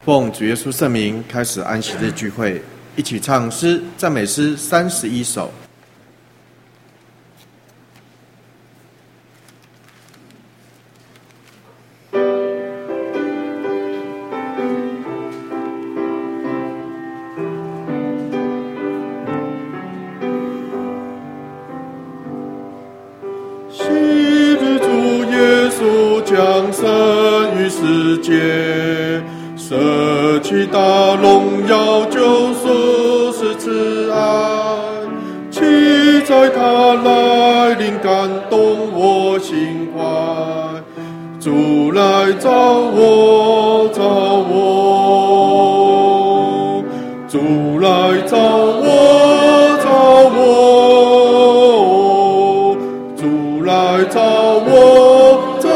奉主耶稣圣名开始安息日聚会，一起唱诗赞美诗31首。 昔日主耶稣降生于世界，舍弃大荣耀，救赎是慈爱，期待他来临，感动我心怀。主来找我，找我，主来找我，找我，主来找我，找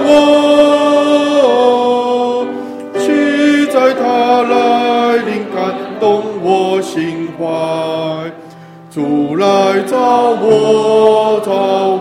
我，期待他来临，感动我心怀。主来找我，找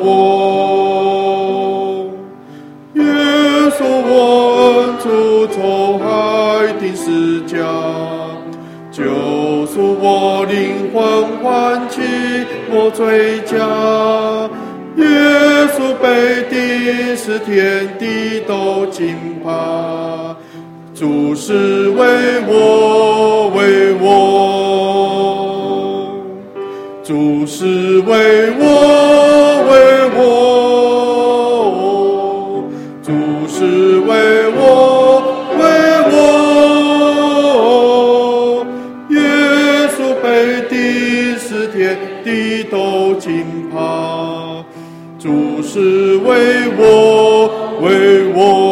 我，耶稣我恩主从海定十架，救赎我灵魂，唤起我罪家。耶稣被钉，使天地都惊怕。主是为我，为我，主是为我，为我，主是为我，为我。耶稣被钉，使天地都惊怕。主是为我，为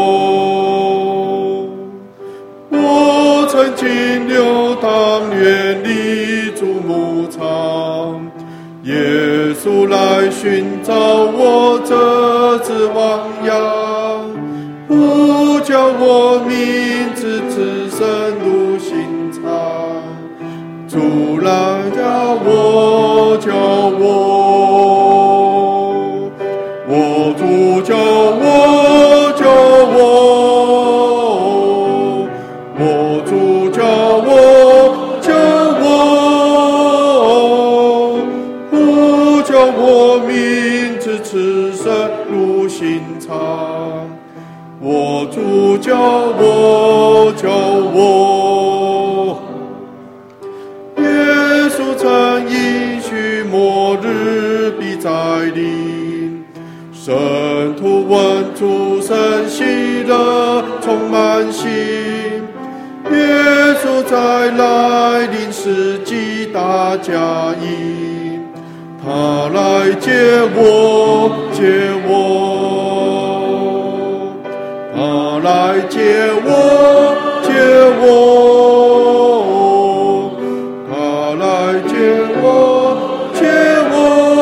我。我曾经流荡远离主牧场，耶稣来寻找我这只亡羊，不叫我名字只深入心肠。主来叫我，叫我，我主叫我，叫我，我主叫我，叫我，不叫我名字此生入心肠。我主叫我，叫我。耶稣曾应许末日必再临，圣徒闻主声喜乐充满心。耶稣在来临时击打假意，他来接我，接我，他来接我，接我，他来接我，接我。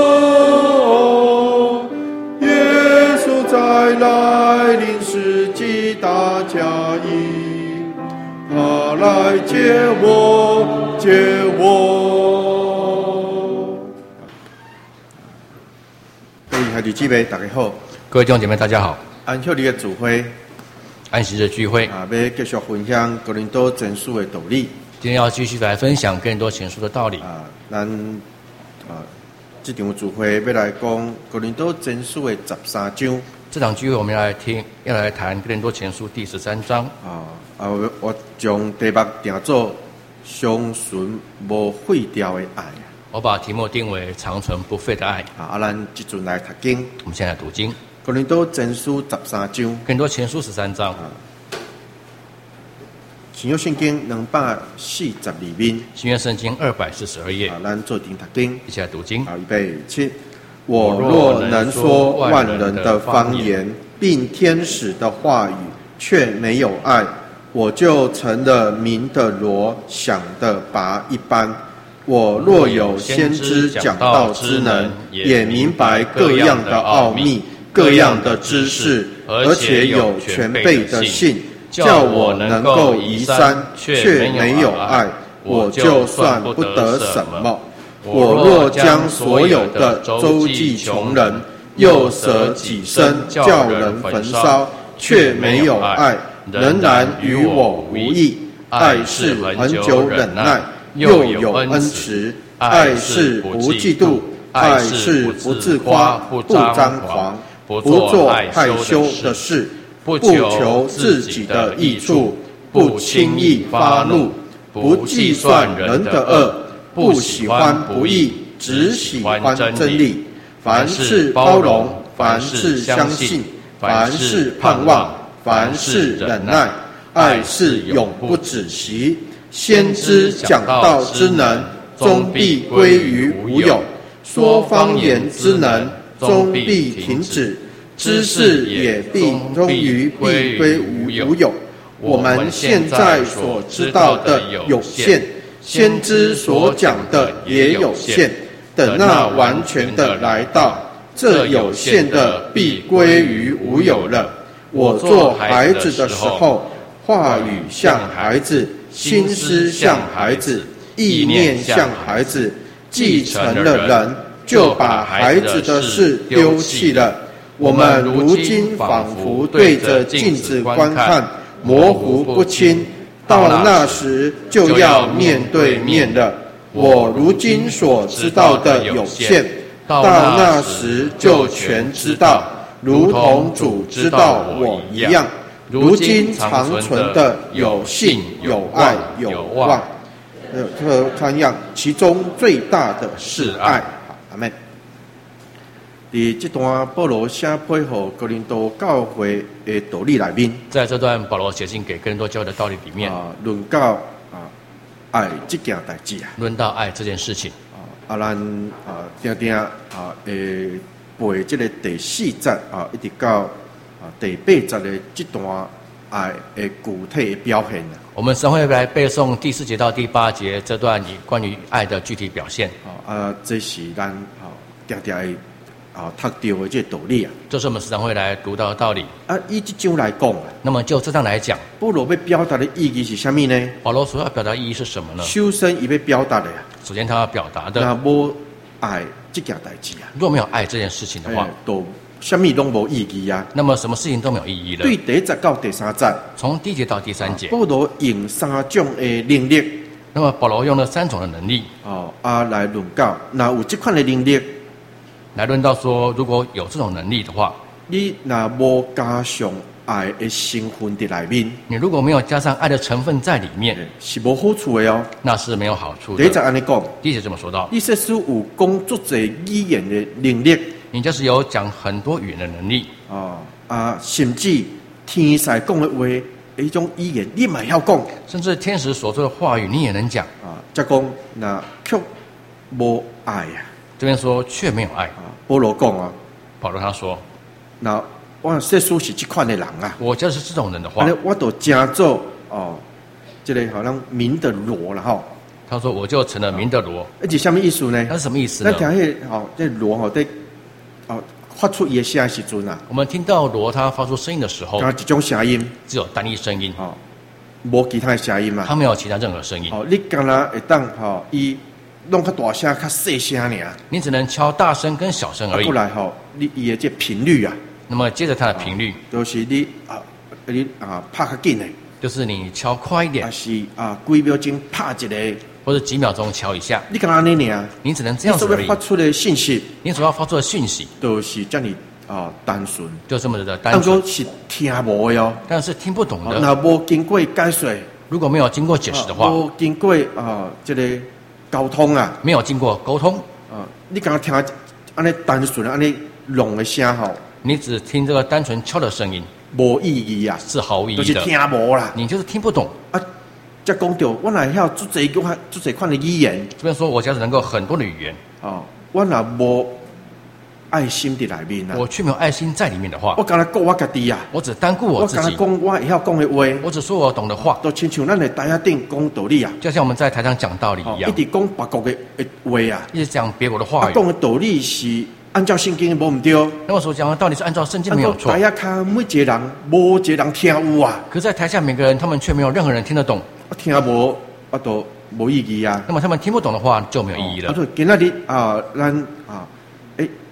耶稣在来临时击打假意，他来接我，接我。 各位孩子姊妹大家好， 各位弟兄姐妹大家好。 安息日的主会安息日聚会要继续分享哥林多前书的道理。 今天要继续来分享更多前书的道理。 咱这场聚会要来讲哥林多前书的13章。 这场聚会我们要来谈哥林多前书第13章。 我将题目定做相存无废掉的爱。 我把题目定为长存不废的爱。 咱这阵来读经。 我们现在读经。 哥林多前书13章。 哥林多前书13章。 新约圣经242面。 新约圣经242页。 咱做阵读经。 一起来读经。 预备起。我若能说万人的方言，并天使的话语，却没有爱，我就成了鸣的锣，响的拔一般。我若有先知讲道之能，也明白各样的奥秘，各样的知识，而且有全备的信，叫我能够移山，却没有爱，我就算不得什么。我若将所有的周济穷人，又舍己身叫人焚烧，却没有爱，仍然与我无益。 爱是恒久忍耐， 又有恩慈；爱是不嫉妒，爱是不自夸，不张狂，不做害羞的事，不求自己的益处，不轻易发怒，不计算人的恶，不喜欢不义，只喜欢真理。凡事包容，凡事相信，凡事盼望，凡事忍耐。爱是永不止息。先知讲道之能，终必归于无有；说方言之能，终必停止；知识也必终于必归无有。我们现在所知道的有限，先知所讲的也有限。等那完全的来到，这有限的必归于无有了。我做孩子的时候，话语像孩子，心思像孩子，意念像孩子。既成了人，就把孩子的事丢弃了。我们如今仿佛对着镜子观看，模糊不清，到那时就要面对面了。我如今所知道的有限，到那时就全知道，如同主知道我一样。如今长存的有信、有爱、有望。看样，其中最大的是爱。阿们。伫这段保罗写配合哥林多教会的道理里面， 在这段保罗写信给哥林多教会的道理里面， 论到爱这件代志啊， 论到爱这件事情咱定背这个第4节一直到第8节的这段爱的具体的表现。 我们稍后来背诵第4节到第8节这段关于爱的具体表现。 这是咱定定的读到的这道理啊。 这是我们时常会来读到的道理。 以这章来讲， 那么就这章来讲， 保罗要表达的意义是什么呢？ 保罗所要表达的意义是什么呢？ 首先，他要表达的首先他要表达的， 那无爱这件代志啊， 若没有爱这件事情的话， 都什么都无意义啊。 那么什么事情都没有意义了。 对第1节到第3节， 从第1节到第3节， 保罗用3种的能力。 那么保罗用了3种的能力来论到，那有这款的能力， 来论到说，如果有这种能力的话， 你那无加上爱的成分在里面， 你如果没有加上爱的成分在里面， 是无好处的哦。 那是没有好处的。 第1节按你讲， 第1节这么说到， 你说是有工作者语言的能力， 你就是有讲很多语言的能力甚至天使讲的话，一种语言你嘛要讲， 甚至天使所说的话语你也能讲再讲那却无爱啊。 这边说却没有爱保罗讲保罗他说， 那我说书是这款的人啊， 我就是这种人的话， 我都加做这个好像明的罗了哈。 他说我就成了明的罗， 这什么意思呢？ 那是什么意思呢？ 那听迄这罗在发出伊的声时阵啊， 我们听到罗他发出声音的时候， 一种声音， 只有单一声音无其他的声音嘛。 他没有其他任何声音。 你敢若会当伊弄较大声、较细声尔， 你只能敲大声跟小声而已。 过来你伊的这频率啊， 那么接着它的频率， 就是你拍较紧的， 就是你敲快一点， 还是几秒钟拍一个， 或者几秒钟敲一下。 你敢安尼尔？ 你只能这样子而已。 你所要发出的信息， 你所要发出的讯息， 都是这么单纯， 就这么的单纯。 是听无的哦， 但是听不懂的。 那无经过解释， 如果没有经过解释的话， 无经过这个沟通啊， 没有经过沟通你刚刚听安尼单纯安尼弄的声你只听这个单纯敲的声音， 无意义啊， 是毫无意义的， 就是听无啦， 你就是听不懂再讲到我哪晓做这款的语言， 这边说我假使能够很多的语言我哪无爱心在里面我却没有爱心在里面的话， 我刚才顾我家己啊， 我只单顾我自己， 我刚才讲我会晓讲的话， 我只说我懂的话， 都亲像咱在台下顶讲道理啊， 就像我们在台上讲道理一样， 一直讲别国的话啊， 一直讲别国的话语， 讲的道理是按照圣经的无唔对， 那我所讲的道理是按照圣经没有错， 台下看每一个人无一个人听有啊， 可是在台下每个人他们却没有任何人听得懂， 听无都无意义啊， 那么他们听不懂的话就没有意义了。 今仔日咱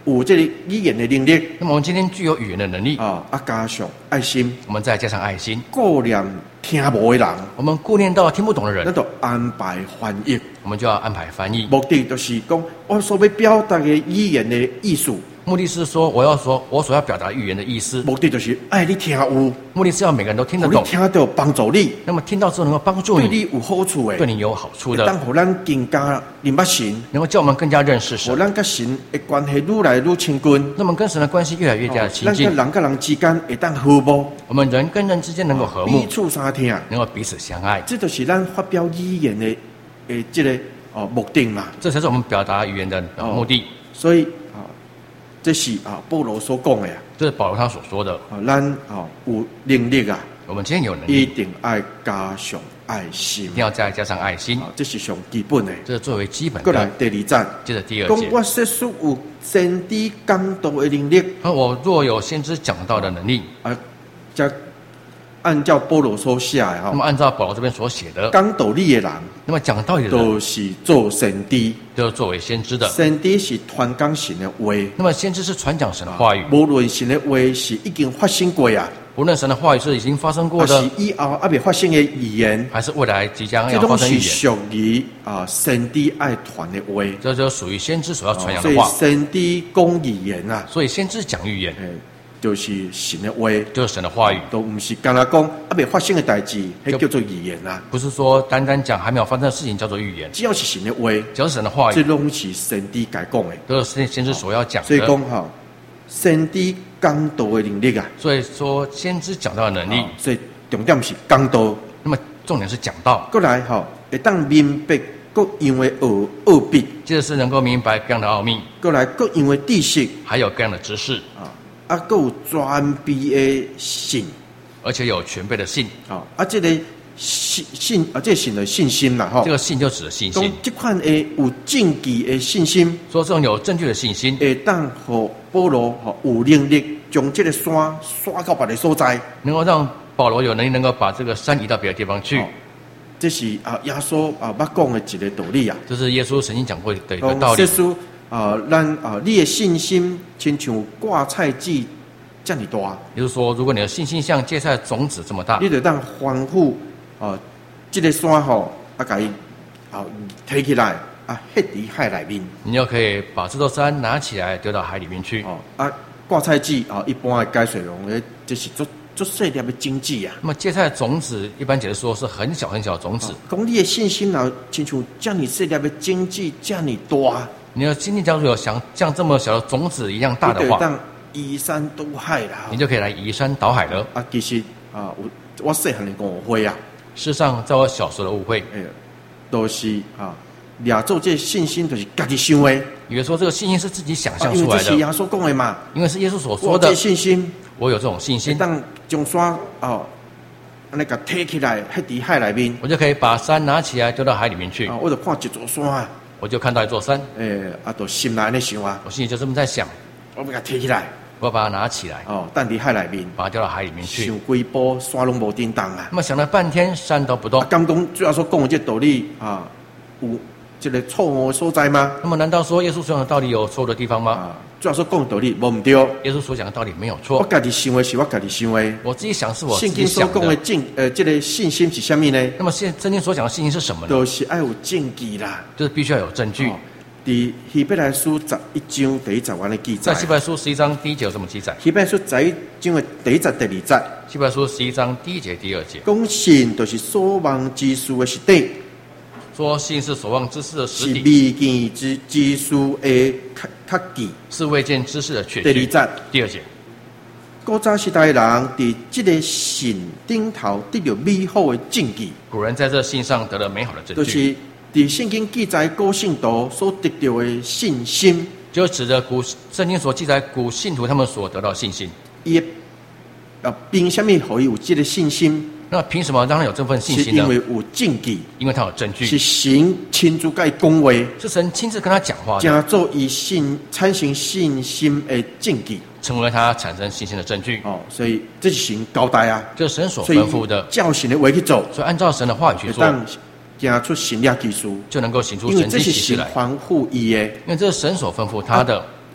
有这个语言的能力。 那么我们今天具有语言的能力加上爱心， 我们再加上爱心， 顾念听无的人， 我们顾念到听不懂的人， 那就安排翻译。 我们就要安排翻译。 目的就是讲，我所要表达的语言的意思。 目的是说，我所要表达语言的意思。 目的就是爱你听有， 目的是要每个人都听得懂， 你听到帮助你。 那么听到之后能够帮助你， 对你有好处的， 对你有好处的， 当互咱更加认识神， 能够叫我们更加认识神， 互咱跟神的关系愈来愈亲近， 那么跟神的关系越来越加的亲近。 咱跟人之间会当和睦， 我们人跟人之间能够和睦， 彼此相听， 能够彼此相爱。 这就是咱发表语言的这个目的嘛。 这才是我们表达语言的目的。 所以这是保罗所讲的这是保罗他所说的。 咱有能力我们今天有能力， 一定要加上爱心， 一定要再加上爱心， 这是上基本的。 这是作为基本的。 过来第二章， 接着第二节， 讲我实属有先知讲道的能力。 我若有先知讲道的能力， 这按照保罗所写的那么按照保罗这边所写的， 讲道理的人， 那么讲道理的人都是做先知， 都是作为先知的。 先知是传讲神的话， 那么先知是传讲神的话语。 无论神的话是已经发生过无论神的话语是已经发生过的， 还是以后还未发生的语言， 还是未来即将要发生语言， 这都是属于先知爱传的话， 这就属于先知所要传扬的话。 所以先知讲语言所以先知讲语言， 就是神的话， 就是神的话语， 都不是干那讲还未发生的代志，那叫做语言不是说单单讲还没有发生的事情叫做语言， 只要是神的话， 只要是神的话语， 这拢是先知该讲的， 都是先知所要讲的。 所以讲先知讲道的能力所以说先知讲道的能力， 所以重点是讲道。 那么重点是讲道。 过来会当明白各样的奥秘， 接着是能够明白各样的奥秘。 过来各样的知识， 还有各样的知识各有全备的信， 而且有全备的信这个信这个信的信心啦这个信就指的信心。 这款有证据的信心， 说这种有证据的信心， 会当和保罗有能力将这个山刷到别的所在， 能够让保罗有能力能够把这个山移到别的地方去。 这是耶稣捌讲的一个道理这是耶稣曾经讲过的一个道理。 耶稣你的信心亲像芥菜籽这么大， 也就是说，如果你的信心像芥菜种子这么大， 你就当吩咐这个山把伊提起来下在海里面， 你就可以把这座山拿起来丢到海里面去。 芥菜籽一般的解释用的这是做细粒的种子那么芥菜种子一般解释说是很小很小的种子。 讲你的信心亲像这么细粒的种子这么大， 你的心里假如有像这么小的种子一样大的话， 当移山倒海啦， 你就可以来移山倒海了。 其实我细汉的误会事实上，在我小时候的误会， 都是抓做这信心，就是家己想的。 以为说这个信心是自己想象出来的， 因为这是耶稣讲的嘛， 因为是耶稣所说的。 我有信心， 我有这种信心， 当将山那个提起来，下在海里面， 我就可以把山拿起来丢到海里面去。 我就看一座山我就看到一座山， 就心内在想我心里就这么在想， 我要把它提起来， 我要把它拿起来， 放在海里面， 把它丢到海里面去。 想几步山拢无震动那么想了半天，山都不动。 刚讲主要说讲的这道理有这个错误的所在吗？ 那么难道说耶稣所讲的道理有错误的地方吗？ 主要说讲的道理无唔对。 耶稣所讲的道理没有错。 我家己想的是我家己想的。 我自己想是我自圣经己想的。 所讲的这个信心是什么呢？ 那么圣经所讲的信心是什么呢？ 都是要有证据啦， 就是必须要有证据。 在希伯来书11章第1节完的记载。 在希伯来书11章第1节有这么记载。 希伯来书11章的第1节、第2节。 希伯来书11章第1节、第2节。 讲信就是所望之事的实底。 说信是所望之事的实底。 是未见之事的确据。 是未见之事的确据。 第2节。 第2节。 古早时代的人在这个信顶头得到美好的证据。 古人在这信上得了美好的证据。 就是在圣经记载古信徒所得到的信心， 就指着圣经所记载古信徒他们所得到的信心。 凭什么可以有这个信心？ 那凭什么让他有这份信心呢？ 是因为有证据， 因为他有证据， 是神亲自跟他讲话， 是神亲自跟他讲话的， 加做以产生信心的证据， 成为他产生信心的证据。 所以这是神交代啊， 这是神所吩咐的， 照神的话去做， 所以按照神的话语去做， 行出神迹奇事， 就能够行出因为神迹奇事来。 这是神吩咐伊的， 因为这是神所吩咐他的。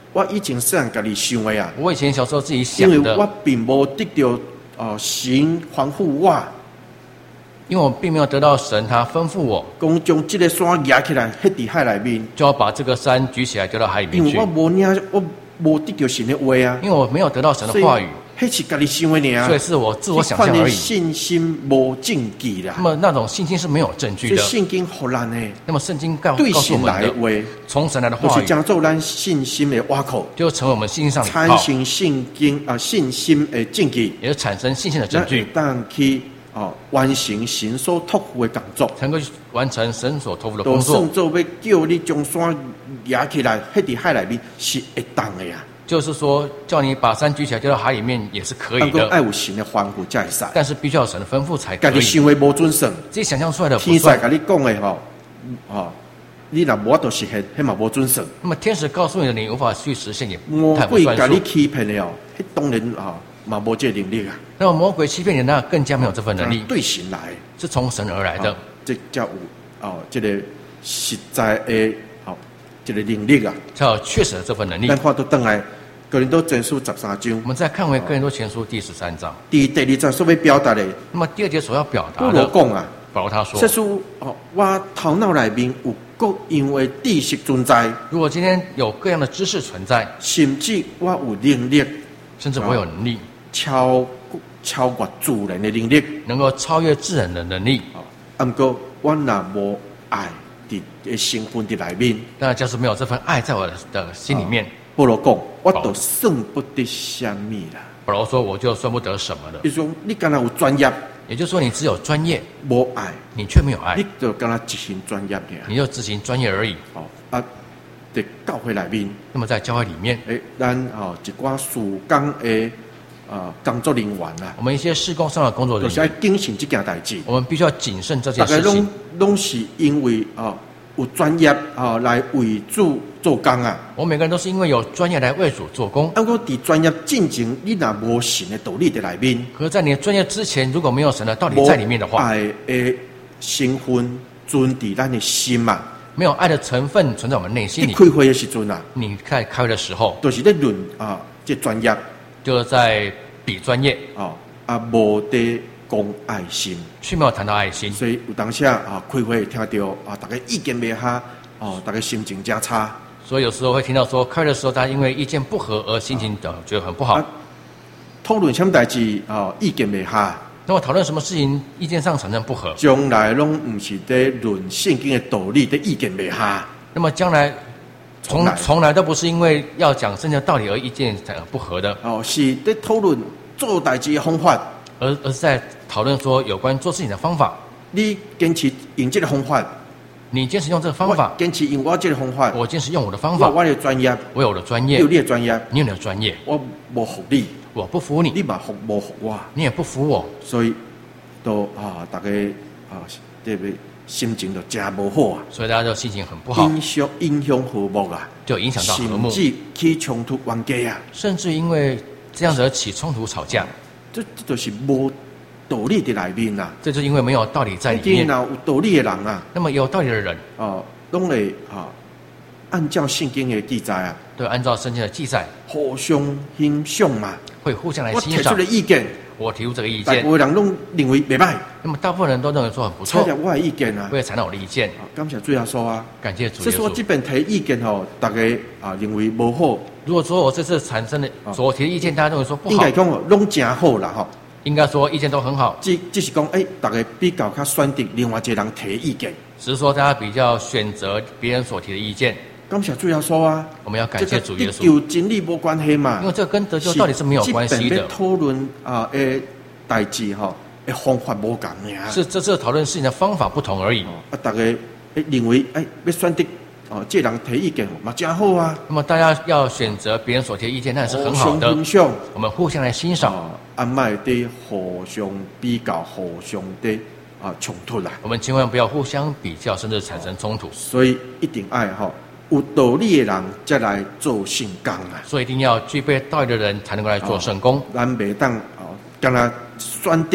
我以前细汉家己想的啊， 我以前小时候自己因想的， 为我并无得到神吩咐我， 因为我并没有得到神他吩咐我， 讲将这个山压起来，迄伫海内面。 就要把这个山举起来丢到海里面去因为我。我无得到神的话啊， 因为我没有得到神的话语， 迄是家己想的尔。 所以是我自我想象而这款的已。 信心无证据啦那。么那种信心是没有证据所以的。 圣经互咱的那么圣经告对诉我神来的们的， 话， 从神来的就是话语， 将做咱信心的瓦口， 就成为我们信心上的依靠， 产生信心的证据， 也是产生信心的证咱会据， 当去完成神所托付的工作。 才能够完成神所托付的都工作算。做要叫你将山压起来，迄伫海内面是会当的呀。 就是说，叫你把山举起来丢到海里面也是可以不过爱的， 有神的吩咐才会使。 但是必须要有神的吩咐才可以。 家己想的无准算， 自己想象出来的不天使算。 甲你讲的你若无法度实现，迄嘛无准算。 那么天使告诉你的，你无法去实现，也魔太不算数鬼甲你。欺骗的迄当然嘛无这个能力啊。 那么魔鬼欺骗你，那更加没有这份能力， 对神来， 是从神而来的， 这才有这个实在的这个能力啊。 才有确实的这份能力咱。看到倒来，哥林多前书13章我，们再看回哥林多前书第13章， 第2章所要表达的， 那么第2节所要表保达的， 罗讲啊。 保罗他说说，出我头脑内面有各样的知识存在， 如果今天有各样的知识存在， 甚至我有能力甚至我有能力， 超越自然的能力。 能够超越自然的能力， 不过我若无爱的成分在内面， 那就是没有这份爱在我的心里面。 保罗讲，我都算不得什么啦。 保罗说，我就算不得什么了。 你说你敢若有专业， 也就是说，你只有专业， 无爱， 你却没有爱你，就敢若执行专业尔。 你就执行专业而已。 在教会内面， 那么在教会里面， 咱一寡事工的工作人员啦， 我们一些事工上的工作就是要人员， 谨慎这件代志。 我们必须要谨慎这大家件事情。 拢是因为有专业来为主做工啊。 我们每个人都是因为有专业来为主做工。 不过伫专业进前，你若无神的道理在内面， 可是，在你的专业之前，如果没有神的道理在里面的话， 爱的成分存伫咱的心嘛。 没有爱的成分存在我们内心里。 你开会的时阵啊， 你在开会的时候， 就是在论这专业就是在比专业， 无得讲爱心。 却没有谈到爱心。 所以有当时开会听到大家意见袂合，大家心情真差。 所以有时候会听到说，开会的时候大家因为意见不合而心情觉得很不好。 讨论什么代志意见袂合。 那么讨论什么事情，意见上产生不合， 将来拢唔是在论圣经的道理的意见袂合。 那么将来从来都不是因为要讲圣经的道理而意见不合的， 是在讨论做代志的方法。 而是在讨论说有关做事情的方法。 你坚持用这个方法， 你坚持用这个方法我，坚持用我这个方法。 我坚持用我的方法， 我的专业， 我有我的专业你有，你的专业， 你有你的专业， 我无服你， 我不服你， 你嘛无服我， 你也不服我， 所以都大家这个心情就真无好啊， 所以大家就心情很不好， 影响和睦啊， 就影响到和睦， 甚至起冲突冤家啊， 甚至因为这样子而起冲突吵架， 这就是无道理的内面啊。 这就是因为没有道理在里面。 若有道理的人啊， 那么有道理的人， 拢会按照圣经的记载啊， 对，按照圣经的记载， 互相欣赏嘛。 会互相来欣赏我提出的。意见， 我提出这个意大见， 部分人拢认为袂歹， 那么大部分人都认为说很不错采，纳我的意见啊我。也采纳我的意见， 感谢主耶稣啊！ 感谢主耶稣所以说这。边提意见大家认为无好， 如果说我这次产生的所提的意见，大家认为说不好应该，讲拢真好啦应该说意见都很好， 只是讲大家比较较选择另外一个人提意见。 只是说大家比较选择别人所提的意见。 感谢主耶稣啊！ 我们要感谢主耶这个稣， 得救真理无关系嘛因为，这个跟得救到底是没有关系的这边要，讨论的代志的方法无共尔。 是这次讨论事情的方法不同而已。 大家认为要选择这人提意见嘛真好啊， 那么大家要选择别人所提的意见，那也是很好的互相分。享。 我们互相来欣赏， 安麦的互相比较，互相的冲突啦。 我们千万不要互相比较，甚至产生冲突。 所以一定爱有道理的人才来做圣工啊。 所以一定要具备道理的人才能够来做圣工。 咱袂当敢若选择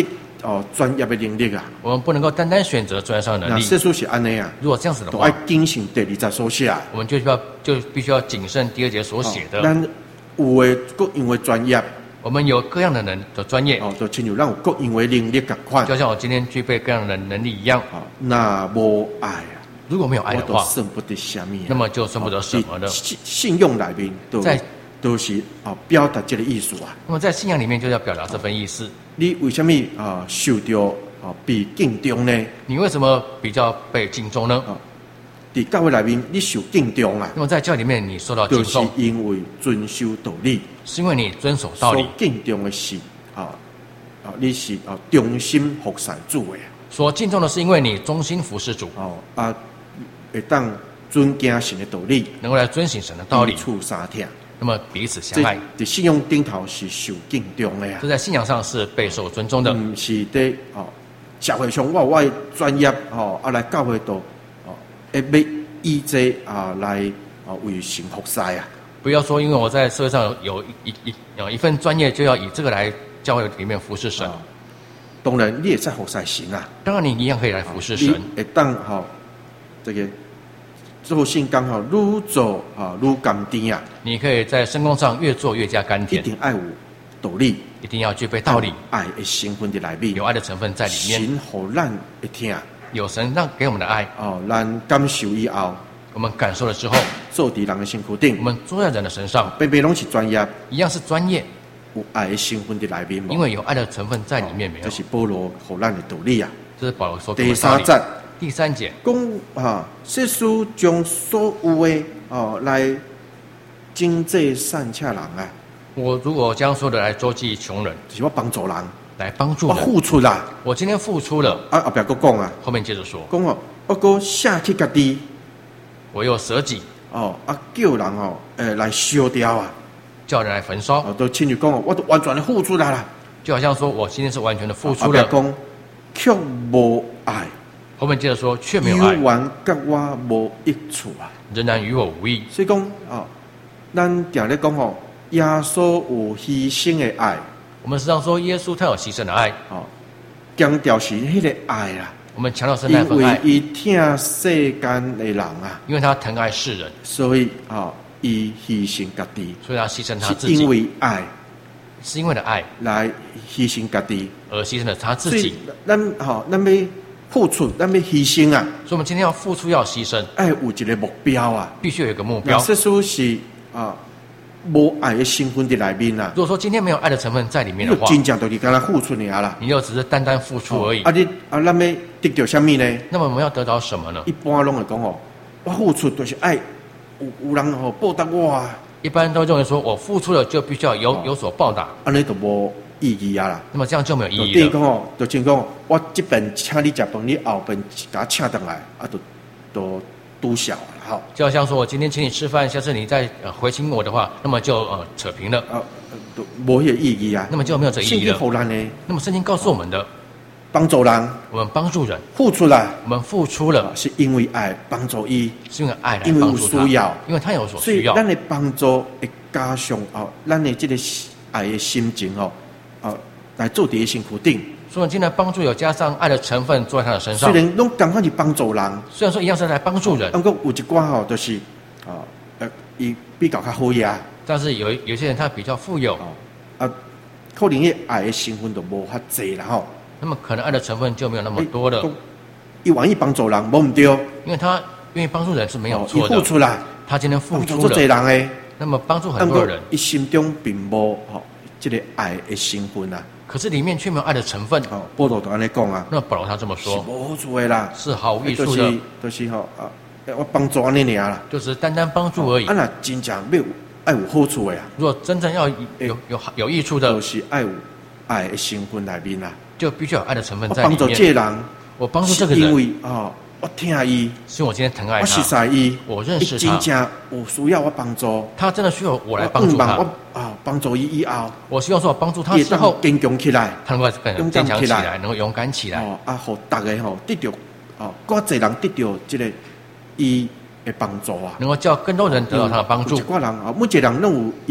专业的能力啊。 我们不能够单单选择专业上的能力。 世书是安尼啊， 如果这样子的话， 都要谨慎第20节所写， 我们就必须要谨慎第2节所写的。 咱有的各因为专业， 我们有各样的专业， 就亲像咱有各因为能力同款， 就像我今天具备各样的能力一样。 那无爱啊， 如果没有爱的话， 我都算不得什么， 那么就算不得什么的。 信用里面都是表达这个意思啊。 那么在信仰里面就要表达这份意思。 你为什么受到被敬重呢？ 你为什么比较被敬重呢？ 在教会里面你受敬重啊。 那么在教会里面你受到敬重， 就是因为遵守道理， 是因为你遵守道理。 所敬重的是你是忠心服侍主的。 所敬重的是因为你忠心服侍主。 会当尊敬神的道理， 能够来遵行神的道理， 彼此相挺。 那么彼此相爱， 在信用顶头是受敬重的啊。 这在信仰上是备受尊重的， 不是在社会上我的专业来教会度要以这来为神服侍啊。 不要说因为我在社会上有一份专业，就要以这个来教会里面服侍神。 当然你也在服侍神啊。 当然你一样可以来服侍神。 会当这个做圣工愈做愈甘甜啊！你可以在圣工上越做越加甘甜。 一定要有道理， 一定要具备道理， 爱的成分在里面， 有爱的成分在里面。 神互咱会听， 有神让给我们的爱咱感受以后， 我们感受了之后， 做在人的身躯顶， 我们做在人的身上， 偏偏拢是专业， 一样是专业， 有爱的成分在里面， 因为有爱的成分在里面，没有。 这是保罗互咱的道理啊！ 这是保罗说的道理。第3节讲世书将所有的来经济善恰人啊。 我如果将所有的来周济穷人， 是我帮助人， 来帮助人， 我付出啦。 我今天付出了， 后边佫讲啊， 后面接着说， 讲我佫舍弃家己， 我又舍己， 叫人来烧掉啊， 叫人来焚烧， 都亲自讲我都完全的付出来了， 就好像说我今天是完全的付出了。 讲却无爱。 后面接着说，却没有爱， 永远跟我无益处啊， 仍然与我无益。 所以讲咱常咧讲耶稣有牺牲的爱。 我们时常说耶稣他有牺牲的爱， 强调是迄个爱啦。 我们强调是那份爱， 因为伊疼世间的人啊， 因为他疼爱世人， 所以伊牺牲家己， 所以他牺牲他自己， 是因为爱， 是因为的爱来牺牲家己， 而牺牲了他自己。 咱要付出，咱要牺牲啊！ 所以我们今天要付出，要牺牲， 爱有一个目标啊， 必须有一个目标。 这书是无爱的成分在里面啊。 如果说今天没有爱的成分在里面的话， 真正就是跟他付出尔啦， 你就只是单单付出而已。 咱要得到什么呢？ 那么我们要得到什么呢？ 一般拢会讲我付出就是爱有人报答我啊。一般都认为说我付出了就必须要有所报答， 安尼就无意义啊啦。 那么这样就没有意义了。 第一讲就先讲我这边请你吃饭，你后边给他请回来，都拄小了哈。 就好像说我今天请你吃饭，下次你再回请我的话，那么就扯平了， 都无迄个意义啊。 那么就没有这意义了。那么圣经告诉我们的， 帮助人， 我们帮助人， 付出了， 我们付出了， 是因为爱帮助伊， 是因为爱来因为有帮助他， 需要， 因为他有所需要， 所以咱的帮助会加上咱的这个爱的心情来做伫身躯顶。 所以今天帮助有加上爱的成分做在他的身上。 虽然拢同款是帮助人， 虽然说一样是来帮助人， 不过有一寡就是伊比较较好呀。但是有些人他比较富有可能迄爱的成分就无遐济啦吼。 那么可能爱的成分就没有那么多了。 伊愿意帮助人，无唔对。 因为他愿意帮助人是没有错的。 付出啦， 他今天付出了， 帮助人诶。 那么帮助很多人， 伊心中并无这个爱的成分啊。 可是里面却没有爱的成分。 保罗就安尼讲啊。 那保罗他这么说， 是无好处的啦， 是毫无益处的。 就是我帮助安尼尔啦， 就是单单帮助而已。 那真正要爱有好处的啊。 如果真正要有益处的， 就是爱有爱的成分里面啦， 就必须有爱的成分在里面。 我帮助这个人， 我帮助这个人， 因为我听伊， 是因为我今天疼爱他， 我识识伊， 我认识他， 真正有需要我帮助， 他真的需要我来帮助他。 我帮助伊以后， 我希望说我帮助他之后坚强起来， 他能够更坚强起来，能够勇敢起来。 互大家得到更多人得到这个伊的帮助啊， 能够叫更多人得到他的帮助。 有一寡人每一个人拢有伊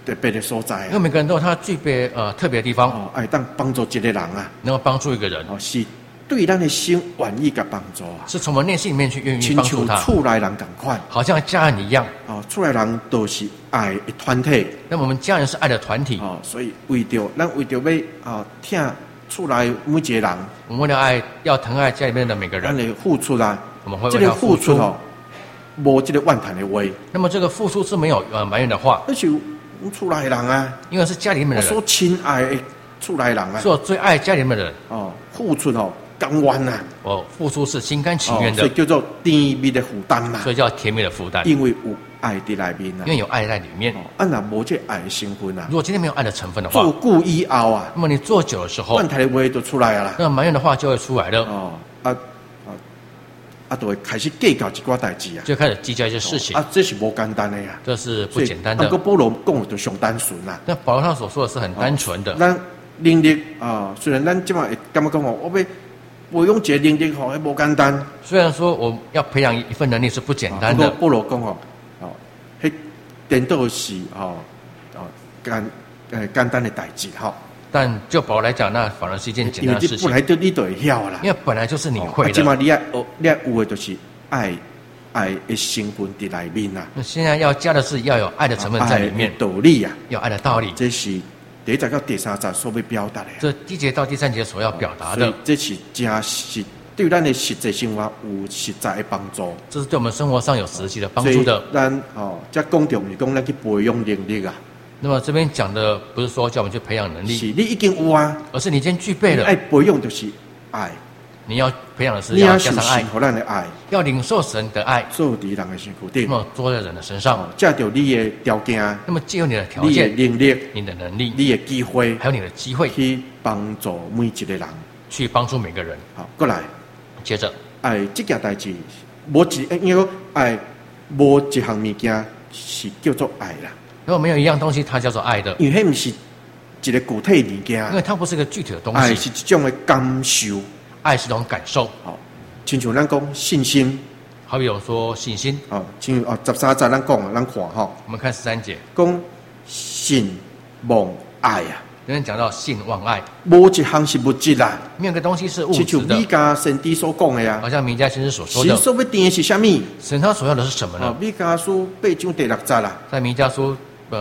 特别的所在因为每个人都有他具备特别的地方， 哦，爱当帮助一个人啊， 能够帮助一个人， 哦，是对咱的心愿意甲帮助啊， 是从我们内心里面去愿意亲像帮助他， 厝内人同款， 好像家人一样。 哦，厝内人都是爱的团体， 那我们家人是爱的团体， 哦，所以为着咱为着要疼厝内每一个人， 我们为了爱要疼爱家里面的每个人， 咱的付出啊， 我们会这个为他付出。 付出哦，无这个怨叹的话， 那么这个付出是没有埋怨的话， 那是阮厝内人啊， 因为是家里面的人， 我所亲爱的厝内人啊是，我最爱家里面的人， 哦，付出哦甘愿啊， 我付出是心甘情愿的所以，叫做甜蜜的负担嘛， 所以叫甜蜜的负担， 因为有爱在内面啊因。为有爱在里面。 啊，若无这爱的成分啊如，果今天没有爱的成分的话做，久以后啊， 那么你做久的时候怨，叹的话就出来啊啦。 那埋怨的话就会出来了， 哦，就会开始计较一寡代志啊。 就开始计较一些事情， 啊，这是无简单的呀， 这是不简单不过的。 保罗讲的就上单纯啦。 那保罗他所说的是很单纯的， 咱能力啊，虽然咱即马会感觉讲哦，我要培养一个能力吼，还无简单。 虽然说我要培养一份能力是不简单的， 不过保罗讲哦，迄颠倒是简单的代志吼， 但就保罗来讲，那反而是一件简单的事情因为你本，来就你就会晓啦。 因为本来就是你会即嘛的。 你要有的就是爱的成分伫内面啊， 那现在要加的是要有爱的成分在里面爱，的道理啊， 有爱的道理。 这是第一节到第三节所要表达的。 这第一节到第三节所要表达的所以，这是真实对咱的实际生活有实在的帮助。 这是对我们生活上有实际的帮所以助的。 咱这讲重是讲咱去培养能力啊， 那么这边讲的不是说叫我们去培养能力， 是你已经有啊， 而是你已经具备了爱，培养就是爱， 你要培养的是你要受要加上爱神，互咱的爱， 要领受神的爱， 做伫人的身躯那顶， 么做在人的身上。 借着你的条件、 那么借由你的条你的件、 能力、 你的能力， 你的机会， 还有你的机会， 去帮助每一个人。 去帮助每个人。 好，过来。 接着， 爱这件代志，无应该讲爱无一项物件是叫做爱啦， 如果没有一样东西，它叫做爱的， 因为迄毋是一个具体物件因，为它不是一个具体的东爱西， 是一种的感受。 爱是一种感受。 好，亲像咱讲信心， 好比有说信心， 哦，亲像13节咱讲啊，咱看吼， 我们看13节， 讲信望爱啊， 有人讲到信望爱， 无一项是物质啦， 没有一个东西是物质的亲像米，迦先知所讲的啊好，像弥迦先知所说的， 神所要定的是啥物？ 神他所要的是什么呢？ 米迦书8章第6节啦， 在弥迦书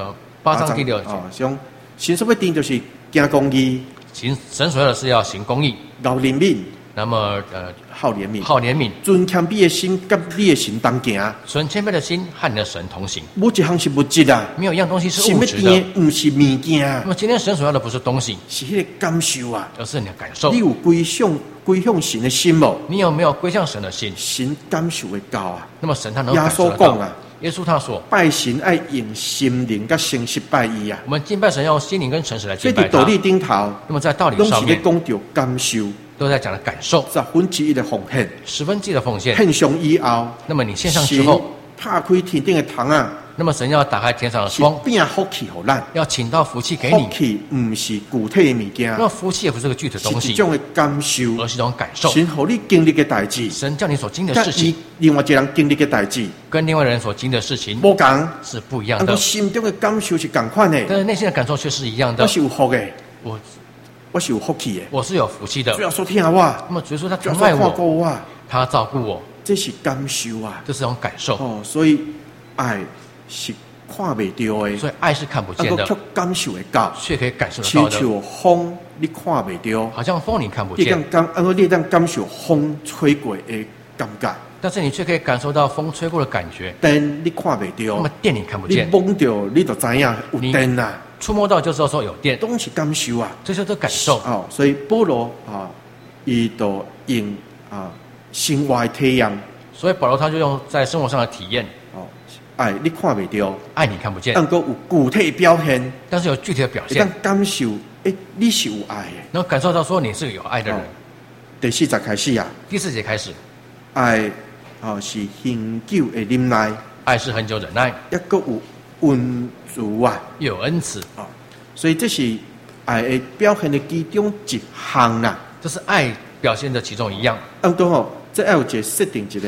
8章第6节， 哦，像神所要定就是行公义、 神所要的是要行公义， 饶怜悯、 那么好怜悯。 好怜悯， 尊谦卑的心，甲你的神同行， 存谦卑的心和你的神同行。 无一项是物质啊， 没有一样东西是神要物质的。 定的，毋是物件那，么今天神所要的不是东西， 是迄个感受啊。 而是你的感受你。有归向神的心无？ 你有没有归向神的心？ 神感受会到啊。 那么神他能够耶感受得到。 稣讲啊， 耶稣他说， 拜神爱用心灵甲诚实拜伊啊。 我们敬拜神要用心灵跟诚实来敬拜他。 所以伫道理顶头， 那么在道理拢上面是咧讲着感受， 都在讲的感受， 1/10的奉献， 1/10的奉献。 献上以后， 那么你献上之后， 神拍开天顶的窗啊， 那么神要打开天上的是窗， 变福气互咱。 要请到福气给福你。 气毋是具体的物件那，么福气也不是个具体的东西， 是一种的感受。 而是一种感受。 神互你经历的代志， 神叫你所经历的甲事情， 另外一个人经历的代志跟另外人所经历的事情无共， 是不一样的但我，心中的感受是共款的。 但是内心的感受却是一样的我。是有福的， 我我是有福气的。 我是有福气的主。要说听我， 那么主耶稣他主要说看疼爱我， 顾我， 他照顾我， 这是感受啊。 这是一种感受。 哦，所以爱是看袂到的， 所以爱是看不见的啊却，感受会到， 却可以感受得亲到的， 像风你看袂到， 好像风你看不你见， 你当感受风吹过的感觉， 但是你却可以感受到风吹过的感觉。 灯你看袂那么到， 电你看不你见， 摸到你就知影有灯啊， 触摸到就知道说有电， 都是感受啊。 这就是感受。 哦，所以保罗啊，伊就用生活的体验， 所以保罗他就用在生活上的体验， 哦，爱你看袂到， 爱你看不见， 但个有具体的表现， 但是有具体的表会当现， 感受，你是有爱的。 能够感受到说你是个有爱的人哦。第4节开始啊， 第4节开始， 爱是恒久的忍耐， 爱是很久忍耐， 抑个有温柔啊， 又有恩慈， 所以这是爱的表现的其中一项啦。 这是爱表现的其中一样。 按讲吼，这要有一个设定一个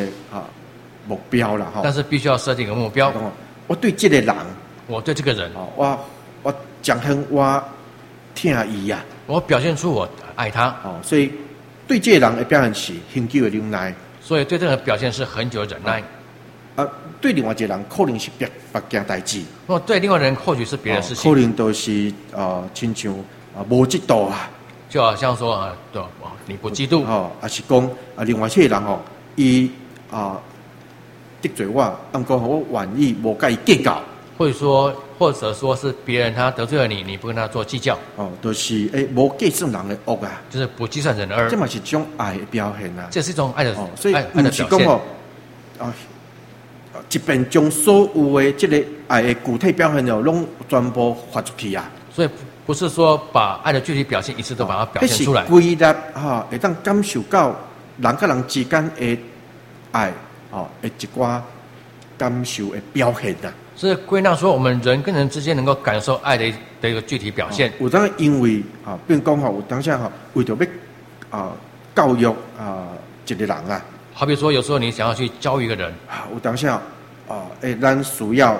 目标啦吼。 但是必须要设定一个目标。 我对这个人， 我对这个人， 我彰显我疼伊啊。 我表现出我爱他。 哦，所以对这个人的表现是很久的忍耐。 所以对这个人表现是很久的忍耐。 对另外一个人可能是别件代志。 对另外人或许是别的事情。 可能都是亲像无嫉妒啊。 就好像说对，你不嫉妒。 也是讲另外这个人伊得罪我，不过我愿意无甲伊计较。或者说是别人他得罪了你，你不跟他做计较。 就是无计算人的恶啊。 就是不计算人的恶。 这嘛是一种爱的表现啊。 这是一种爱的所以爱的表现。 即便将所有的这个爱的具体表现拢全部发出去啊。 所以不是说把爱的具体表现一次都把它表现出来。 是归纳会当感受到人跟人之间的爱的一寡感受的表现啊。 所以归纳说，我们人跟人之间能够感受爱的一个具体表现。 有当因为比如讲有当下为着要教育一个人啊。 好比说，有时候你想要去教育一个人， 有当下咱需要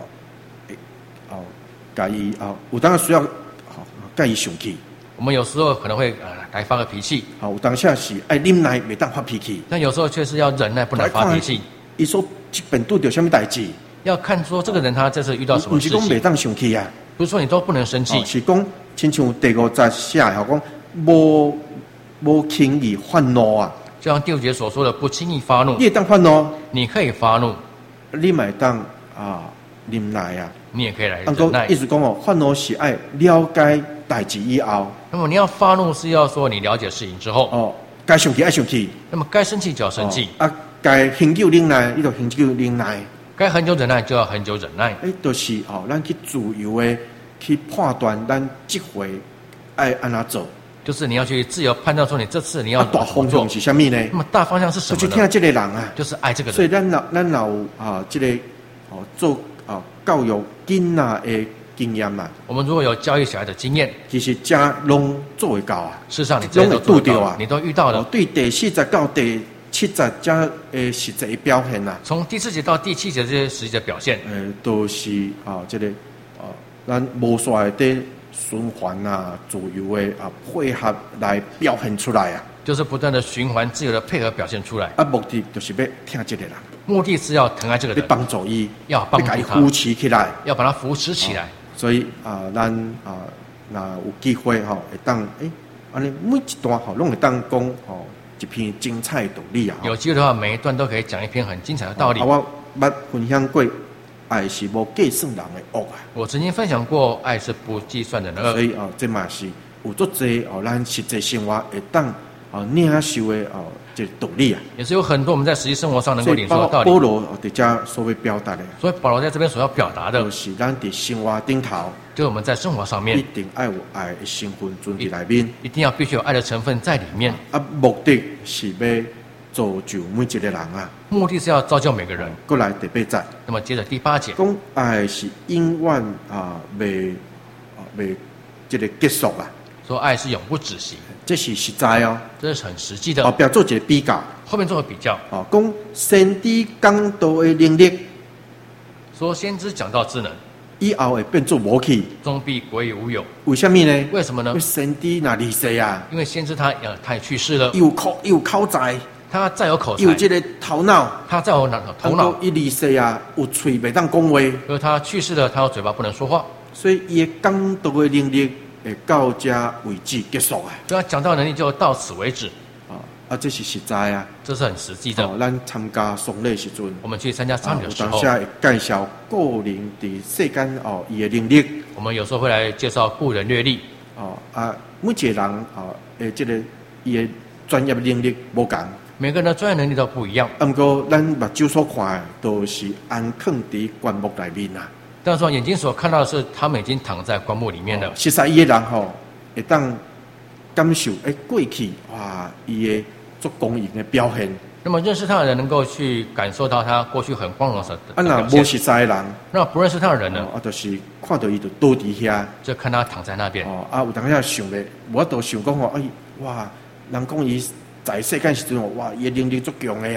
甲伊有当需要甲伊生气。 我们有时候可能会来发个脾气。 有当下是爱忍耐，袂当发脾气。 但有时候却是要忍耐，不能发脾气。 伊说即便拄到什么代志， 要看说这个人他这次遇到什么事情。 不是讲袂当生气啊， 不是说你都不能生气。 是讲亲像第50写讲无轻易发怒啊。 就像第5节所说的，不轻易发怒。 你会当发怒， 你可以发怒， 你嘛会当忍耐啊。 你也可以来忍耐。 意思讲发怒是爱了解代志以后。 那么你要发怒是要说你了解事情之后。 该生气爱生气。 那么该生气就要生气。 该恒久忍耐，你就恒久忍耐。 该很久忍耐就要很久忍耐。 就是咱去自由的去判断，咱这回爱安怎做。就是你要去自由判断说你这次你要大方向是什么呢？ 那么大方向是什么呢？ 就听这个人啊， 就是爱这个人。 所以咱有这个做教育囡仔的经验嘛。 我们如果有教育小孩的经验， 其实这拢做会到啊。 事实上你这都做到啊，你都遇到了。 对第40到第70这实际的表现啊。 从第4节到第7节这些实际的表现， 都是这个咱无衰的循环自由的配合来表现出来啊。 就是不断的循环自由的配合表现出来。 目的就是要听这个人。 目的是要疼爱这个人， 要帮助伊， 要帮助他， 扶持起来， 要把他扶持起来。 所以咱那有机会会当安尼每一段拢会当讲一篇精彩的道理啊。 有机会的话，每一段都可以讲一篇很精彩的道理。 我捌分享过，爱是无计算人的恶啊。 我曾经分享过，爱是不计算人的恶。 所以这嘛是有足侪咱实际生活会当领受的这道理啊。 也是有很多我们在实际生活上能够领受的道理。 保罗在这所谓表达的， 所以保罗在这边所要表达的， 就是咱在生活顶头， 就是我们在生活上面一定要有爱的成分存在里面， 一定要必须有爱的成分在里面。 目的是要造就每一个人啊。 目的是要造就每个人。 过来第8节， 那么接着第8节， 讲爱是永远未这个结束啊。 说爱是永不止息， 这是实在哦， 这是很实际的。 不要做一个比较， 后面做个比较。 讲先知讲道的能力， 说先知讲道之能， 以后会变作无去， 终必归于无有。 为什么呢？ 为什么呢？ 因为先知那离世啊， 因为先知他也去世了， 有口才， 他再有口才， 有这个头脑， 他再有头脑， 伊离世啊，有嘴袂当讲话， 而他去世了，他有嘴巴不能说话， 所以伊讲道的能力会到这为止结束啊。 所以他讲道能力就到此为止。 这是实在啊， 这是很实际的。 咱参加丧礼时阵， 我们去参加丧礼的时候， 当下会介绍个人在世间伊的能力。 我们有时候会来介绍个人阅历。 每一个人这个伊的专业能力无同， 每个人的专业能力都不一样。 不过咱目睭所看的都是安放在棺木里面啊。 但是说眼睛所看到的是，他们已经躺在棺木里面了。 实在伊的人会当感受过去伊的做公益的表现。 那么认识他的人能够去感受到他过去很光荣的表现。 那无实在的人， 那不认识他的人呢？ 就是看到伊就倒伫遐， 就看他躺在那边。 有当下想咧，我都想讲人讲伊在世间时阵伊的能力足强的呀。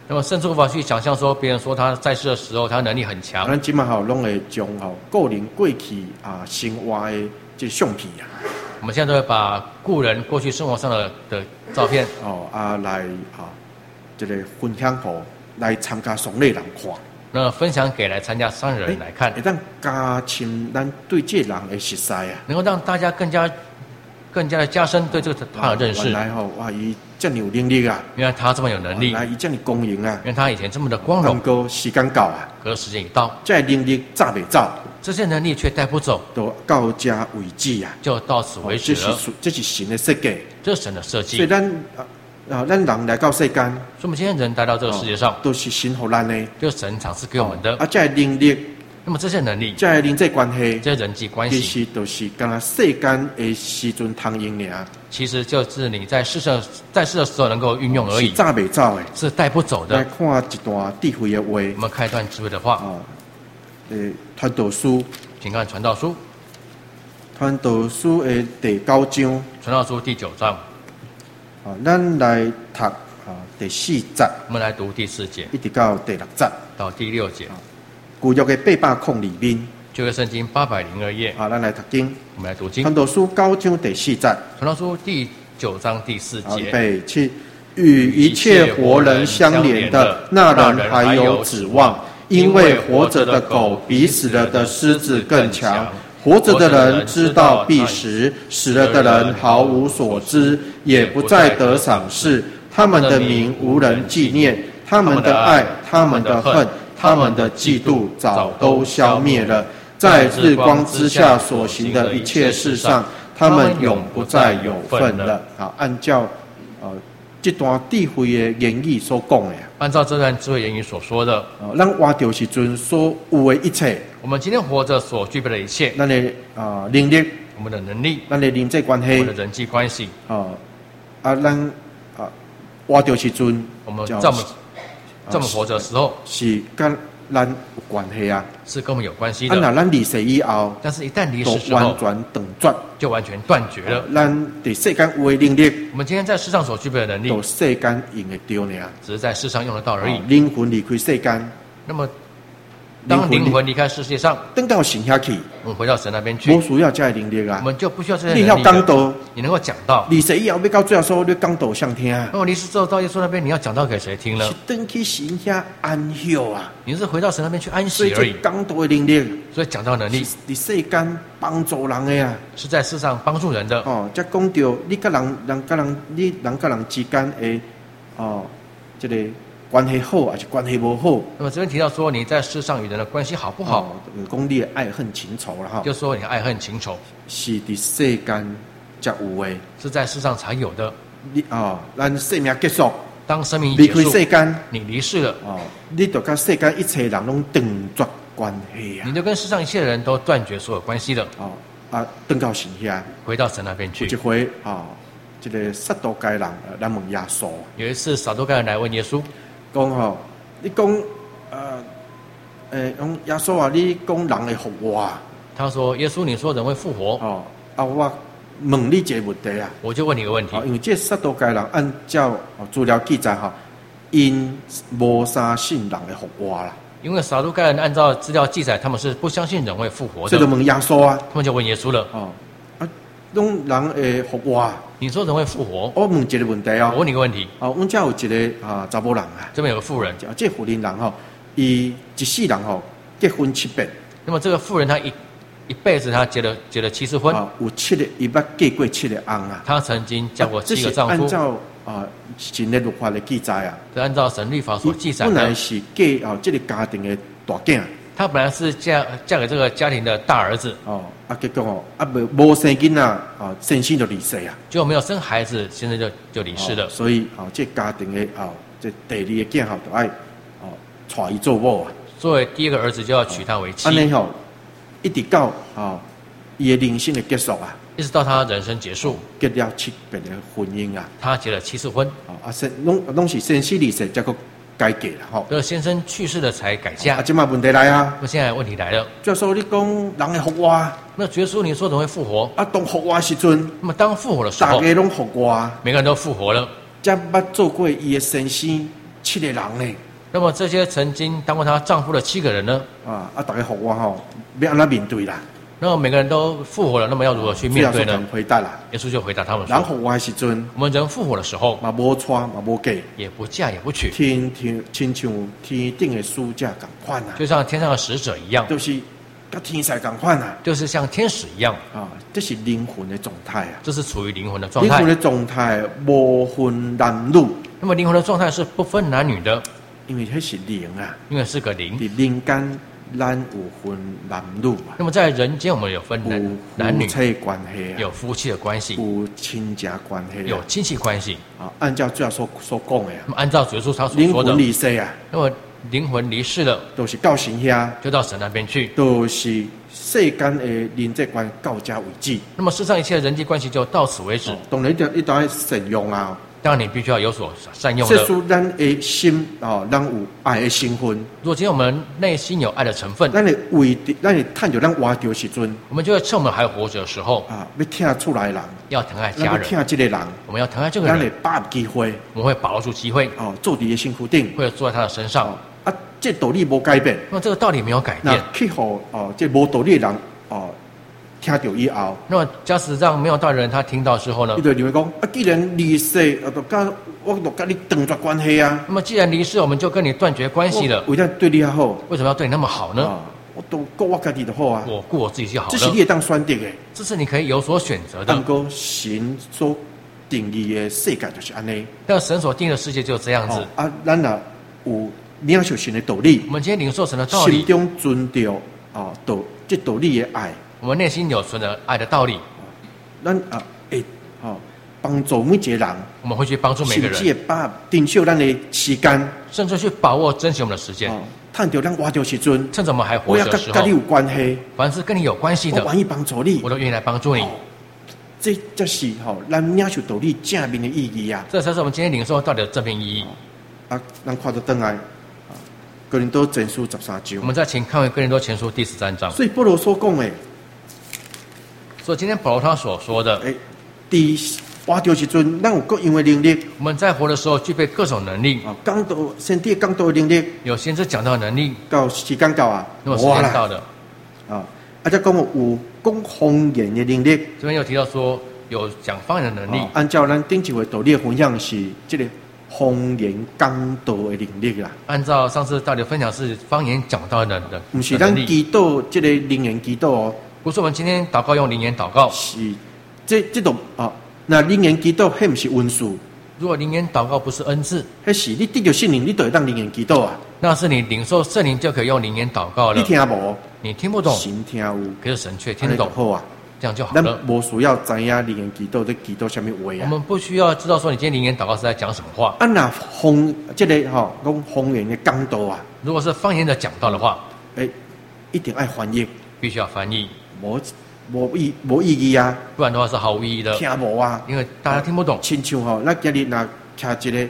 那么甚至无法去想象说，别人说他在世的时候，他能力很强。 咱即马拢会将个人过去生活的这相片我们现在都会把故人过去生活上的照片来这个分享给来参加丧礼人看。 那分享给来参加丧礼的人来看， 会当加深咱对这人的熟悉能够让大家更加的加深对这个他的认识。 原来伊这么有能力啊！ 原来他这么有能力， 原来伊这么光荣啊！ 原来他以前这么的光荣。 过时间到啊， 可是时间一到， 这能力早未走， 这些能力却带不走， 都到这为止啊！ 就到此为止了。 这是神的设计， 这是神的设计。 所以咱人来到世间， 所以我们今天人来到这个世界上， 都是神给咱的， 就是神赏赐给我们的。 这能力， 那么这些能力， 这人际关系， 这些人际关系， 其实都是刚才世间的时阵通用尔。 其实就是你在世的时候能够运用而已， 是早未走的， 是带不走的。 来看一段智慧的话， 我们看一段智慧的话。 传道书， 请看传道书。 传道书的第9章。 传道书第9章。 咱来读第4节。 我们来读第4节， 一直到第6节。 到第6节。 旧约的802面。 旧约圣经802页。 咱来读经。 我们来读经。 传道书9章第4节。 传道书第9章第4节。 预备起，与一切活人相连的那人还有指望，因为活着的狗比死了的狮子更强。活着的人知道必死，死了的人毫无所知，也不再得赏识。他们的名无人纪念，他们的爱，他们的恨，他们的嫉妒早都消灭了。在日光之下所行的一切事上，他们永不再有份了。按照这段智慧的言语所讲的， 按照这段智慧言语所说的， 咱活着时阵所有的一切， 我们今天活着所具备的一切， 咱的能力， 我们的能力， 咱的人际关系， 我们的人际关系， 咱活着时阵， 我们这么活着的时候， 是跟咱有关系啊， 是跟我们有关系的。 那咱离世以后， 但是一旦离世之后， 完全断绝， 就完全断绝了。 咱在世间有的能力， 我们今天在世上所具备的能力， 都世间用得到呢， 只是在世上用得到而已。 灵魂离开世间， 那么当灵魂离开世界上， 等到神下去， 我们回到神那边去， 不需要这能力啊， 我们就不需要这些能力。 你要讲道， 你能够讲道， 离世以后要到最后说，你讲道谁听？ 那么离世之后到耶稣那边，你要讲道给谁听呢？ 是登去神下安息啊！ 你是回到神那边去安息而已。 讲道的能力， 所以讲道能力， 在世间帮助人的啊， 是在世上帮助人的。 才讲到你跟人跟人之间的这个关系好还是关系不好？ 那么这边提到说，你在世上与人的关系好不好？ 讲你的爱恨情仇了哈。 就说你的爱恨情仇是在世间才有的， 是在世上才有的。 咱生命结束， 当生命离开世间， 你离世了， 你就跟世间一切人拢断绝关系啊！ 你就跟世上一切人都断绝所有关系的。 登到神遐， 回到神那边去。 有一回这个撒都该人来问耶稣。 有一次撒都该人来问耶稣， 讲你讲耶稣啊，你讲人会复活。 他说：“耶稣，你说人会复活。” 我问你一个问题啊， 我就问你一个问题。 因为这撒都该人按照资料记载因无相信人会复活啦。 因为撒都该人按照资料记载，他们是不相信人会复活的。 所以就问耶稣啊， 他们就问耶稣了。 拢人会复活。 你说人会复活？ 我问一个问题啊。 我问你一个问题。 阮家有一个查某人啊。 这边有个妇人。 这妇人伊一世人结婚7遍。 那么这个妇人她一辈子她结了7次婚。 有7个，伊捌嫁过7个翁啊。 她曾经嫁过7个丈夫。 按照神的律法的记载啊。 按照神律法所记载的。 本来是嫁这个家庭的大囝。 她本来是嫁给这个家庭的大儿子。 结果无生囡仔先生就离世啊。 结果没有生孩子，现在就离世了。 所以这家庭的这第2个囝就爱娶伊做某啊。 作为第2个儿子就要娶她为妻。 安尼一直到伊的人生的结束啊。 一直到他人生结束， 结了7遍的婚姻啊。 他结了7次婚。 拢是先生离世才个改嫁啦。 这先生去世了才改嫁。 这问题来啊。 那现在问题来了。 就说你讲人会复活。 那耶稣你说人会复活？ 当复活时阵， 那么当复活的时候， 大家拢复活。 每个人都复活了。 才捌做过伊的先生 7个人呢。 那么这些曾经当过她丈夫的7个人呢？ 大家服我吼，要安怎面对啦？ 那么每个人都复活了，那么要如何去面对呢？ 回答啦。 耶稣就回答他们说： 人服我的时阵， 我们人复活的时候， 嘛无娶嘛无嫁， 也不嫁也不娶， 亲像天顶的使者同款啊， 就像天上的使者一样， 就是跟天使同款啊， 就是像天使一样这是灵魂的状态啊， 这是处于灵魂的状态。 灵魂的状态无分男女， 那么灵魂的状态是不分男女的， 因为那是灵啊， 因为是个灵。 灵间咱有分男女嘛， 那么在人间我们有分男女， 夫妻关系有夫妻的关系， 有亲家关系， 有亲戚关系按照主要所讲的那么按照主耶稣他所灵说的， 魂离世啊， 那么灵魂离世了， 都是到神遐， 就到神那边去， 都是世间的人际关到这为止。 那么世上一切的人际关系就到此为止。 当然一定要善用啊。 当然你必须要有所善用这的。 是咱的心咱有爱的身份。 如果今天我们内心有爱的成分， 咱会趁着咱活着时阵， 我们就会趁我们还活着的时候要疼出来人， 要疼爱家要人， 疼这个人， 我们要疼爱这个咱会人， 把握机会， 我们会把握住机会， 坐伫个身躯顶， 会坐在他的身上。 这道理无改变。 那么这个道理没有改那变。 去互这无道理的人听到以后， 那么假使让没有道理的人他听到之后呢伊？就认为讲既然离世，我就跟你断绝关系啊。 那么既然离世，我们就跟你断绝关系了。 为了对你较好， 为什么要对你那么好呢？ 我都顾我家己就好啊。 我顾我自己就好了。 这是你会当选择的， 这是你可以有所选择的但。过神所定义的世界就是安尼。 但神所定的世界就这样子。 咱也有领受神的道理， 我们今天领受神的道理， 心中存着这道理的爱， 我们内心有存着爱的道理， 咱会帮助每一个人， 我们会去帮助每个甚至人， 会把珍惜咱的时间， 甚至去把握珍惜我们的时间。 趁着咱活着时阵， 趁着我们还活我要着的时候跟你，有关系， 凡是跟你有关系的， 我愿意帮助你， 我都愿意来帮助你。 这是咱领受道理正面的意义啊！ 这才是我们今天领受到底的正面意义。 咱看到转来，哥林多前书13章， 我们再请看回哥林多前书第13章。 所以保罗所讲的， 所以今天保罗他所说的， 伫活着时阵，咱有各样的能力， 我们在活的时候具备各种能力， 讲道身体讲道的能力， 有先知讲到的能力， 到时间到啊， 那么时间到的， 再讲有讲方言的能力。 这边有提到说有讲方言的能力， 按照咱顶一回道理的分享是这个方言讲道的能力啦。 按照上次道理分享是方言讲到的不是咱能力， 祈祷这个灵言祈祷哦， 不是我们今天祷告用灵言祷告， 是这种那灵言祈祷，迄不是文书， 如果灵言祷告不是恩赐， 迄是你得着圣灵，你就会当灵言祈祷啊。 那是你领受圣灵就可以用灵言祷告了。 你听无？ 你听不懂， 神听有， 可是神却听得懂， 好啊。 这样就好咱了。 无需要知影灵言祈祷在祈祷什么话啊。 我们不需要知道说你今天灵言祷告是在讲什么话。 那这个讲方言的讲道啊， 如果是方言的讲道的话， 一定爱翻译， 必须要翻译， 无意义啊， 不然的话是毫无意义的， 听无啊， 因为大家听不懂。 亲像咱今日若徛一个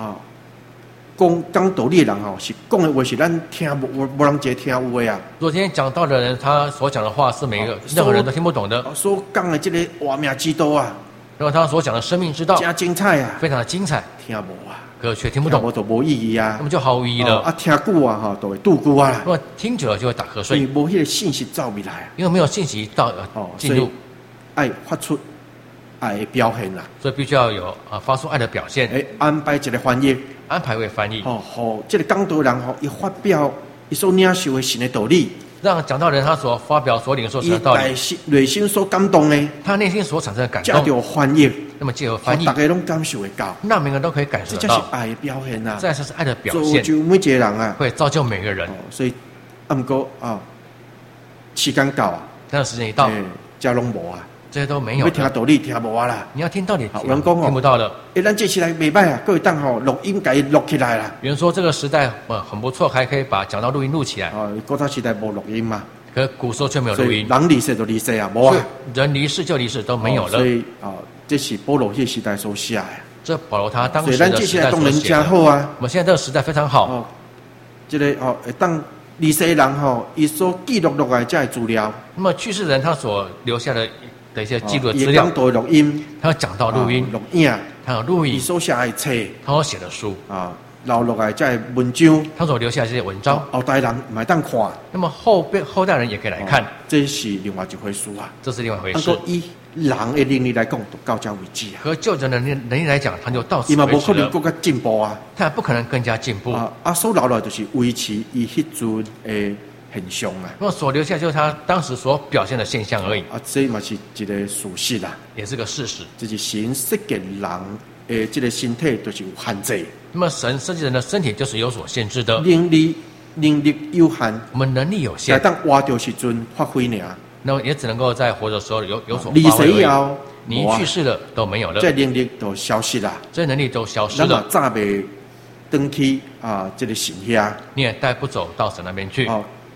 讲道理的人是讲的话是咱听无人一个听有的啊。 如果今天讲道的人他所讲的话是每个任何人都听不懂的， 所讲的这个活命之道啊， 然后他所讲的生命之道真精彩啊， 非常的精彩， 听无啊， 可是却听不懂， 就无意义啊， 那么就毫无意义了。 听久啊就会拄久啊， 那么听久了就会打瞌所以睡， 无迄个信息走不来啊， 因为没有信息到进入， 爱发出爱的表现啦， 所以必须要有发出爱的表现。 安排一个翻译， 安排为翻译， 这个讲道人伊发表伊所领受的神的道理， 让讲道人他所发表所领受神的道理， 内心所感动的， 他内心所产生的感这动， 就翻译， 那么借由翻译， 大家拢感受会到， 那每个人都可以感受这到， 就是爱的表现啊， 这才是爱的表造现， 就每一个人啊， 会造就每个人。 所以不过时间到啊， 但是时间一到， 这拢无啊， 这些都没有要听道理听无啊啦。 你要听道理， 有人讲听不到了。 咱这时代袂歹啊，各位当录音给录起来啦。 有人说这个时代很不错，还可以把讲道录音录起来。 古早时代无录音嘛， 可是古时候却没有录音， 人离世就离世啊，无啊， 人离世就离世都没有了。 所以这是保罗迄时代所写的。 这保罗他当时的咱这时代当然真好啊。 我们现在这个时代非常好。 这个当离世人伊所记录落来这资料。 那么去世人他所留下的一些记录的资料， 讲道录音， 他有讲到录音， 录影， 他有录影， 伊所写的册， 他有写的书留落来这文章， 他所留下这些文章， 后代人唔系当看， 那么后代人也可以来看， 这是另外一回事啊。 这是另外一回事。 不过以人的能力来讲，就到这为止啊。 和就人的能力来讲，他就到此伊嘛无为止了。 可能更加进步啊。 他也不可能更加进步。 所留落就是维持伊迄阵的现象啊。 那么所留下就是他当时所表现的现象而已。 这嘛是一个事实啦， 也是个事实。 就是神设计人的这个身体就是有限制。 那么神设计人的身体就是有所限制的。 能力有限， 我们能力有限， 当活着时阵发挥尔。 那么也只能够在活着的时候有所离发挥而已。 世后， 你一去世了都没有了， 这能力都消失啦， 这能力都消失了。 早未登去这个神遐， 你也带不走到神那边去。